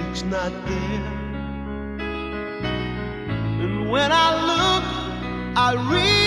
she's not there. And when I look, I realize